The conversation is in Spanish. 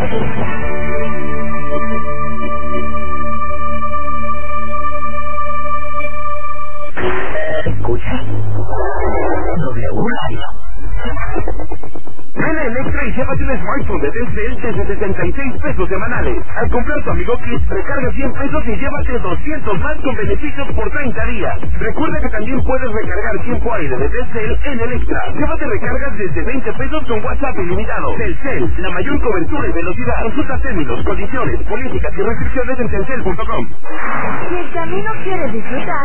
¿Escucha? W Radio. Ven a Electra y llévate un smartphone de Telcel desde 76 pesos semanales. Al comprar tu Amigo Kit, recarga 100 pesos y llévate 200 más con beneficios por 30 días. Recuerda que también puedes recargar tiempo aire de Telcel en Electra. Llévate recargas desde 20 pesos con WhatsApp ilimitado. Telcel, la mayor cobertura y velocidad. Consulta términos, condiciones, políticas y restricciones en telcel.com. Si el camino quieres disfrutar,